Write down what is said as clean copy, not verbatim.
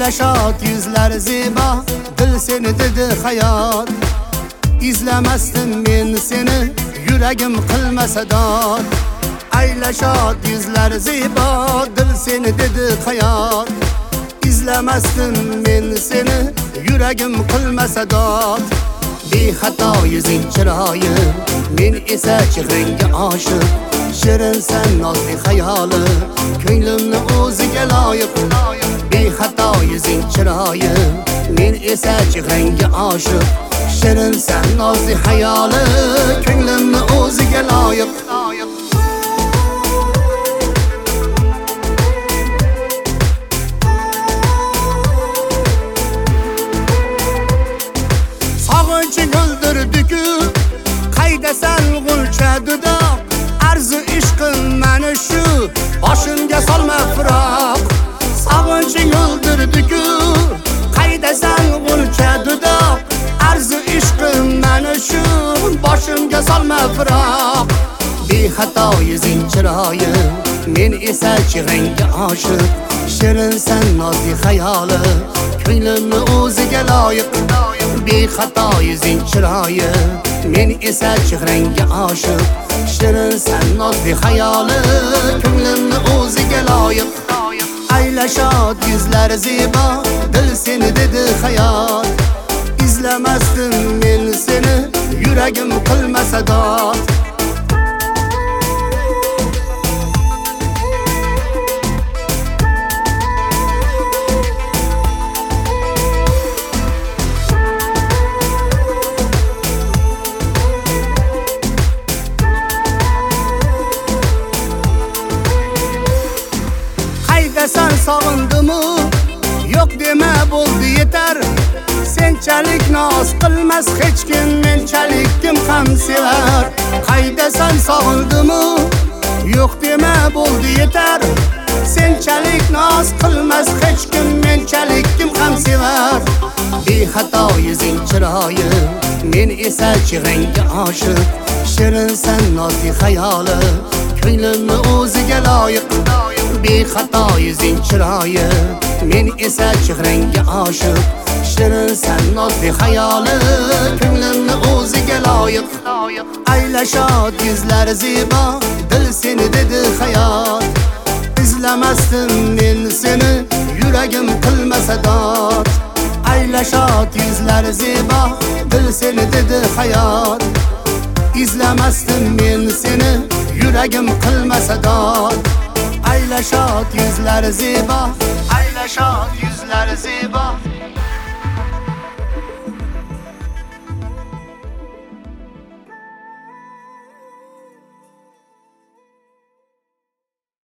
Aylaşat yüzler ziba, dil seni dedi hayat. İzlemezdim men seni, yüreğim kılmasa dad. Aylaşat yüzler ziba, dil seni dedi hayat. İzlemezdim men seni, yüreğim kılmasa dad. Bexato yüzün çırayı, men ise çiğrengi aşık. Şirin sen nazlı hayalı, ko'nglimni o'ziga loyiq. Bexato yüzün çırayı, men ise çiğrengi aşık. Şirin sen nazlı hayalı, ko'nglimni o'ziga loyiq. Sog'inching o'ldirdi-ku, qayda sen g'ulcha dudoq. Arzu ishqim mana shu, boshimga solma firoq. Sog'inching o'ldirdi-ku, qayda sen g'ulcha dudoq. Arzu ishqim mana shu, boshimga solma firoq. Bexato yüzün chiroyi, men esa chig'anga oshiq. Shirin sen nozli hayoli, ko'nglimni o'ziga loyiq. Bexato yüzün chiroyi, men esa chig'anga oshiq. Shirin sen nozli hayoli, ko'nglimni o'ziga loyiq. Aylaşat yüzler ziba, dil seni dedi hayat. İzlemezdim men seni, yüreğim kılmasa dad. Sen sog'indimi, yo'q dema bo'ldi yetar. Senchalik noz qilmas hech kim, menchalik kim ham sevar. Qayda sen sog'indimi, yo'q dema bo'ldi yetar. Senchalik noz qilmas hech kim, menchalik kim ham sevar. Bexato yüzün chiroyi, men esa chig'anga oshiq. Shirin sen nozli hayoli, ko'nglimni o'ziga loyiq. Bexato yüzün chiroyi, men esa chig'anga oshiq. Shirin sen nozli hayoli, ko'nglimni o'ziga loyiq. Aylaşat yüzler ziba, dil seni dedi hayat. İzlemezdim men seni, yüreğim kılmasa dad. Aylaşat yüzler ziba, dil seni dedi hayat. İzlemezdim men seni, yüreğim kılmasa dad. Aylaşat yüzler ziba, aylaşat yüzler ziba.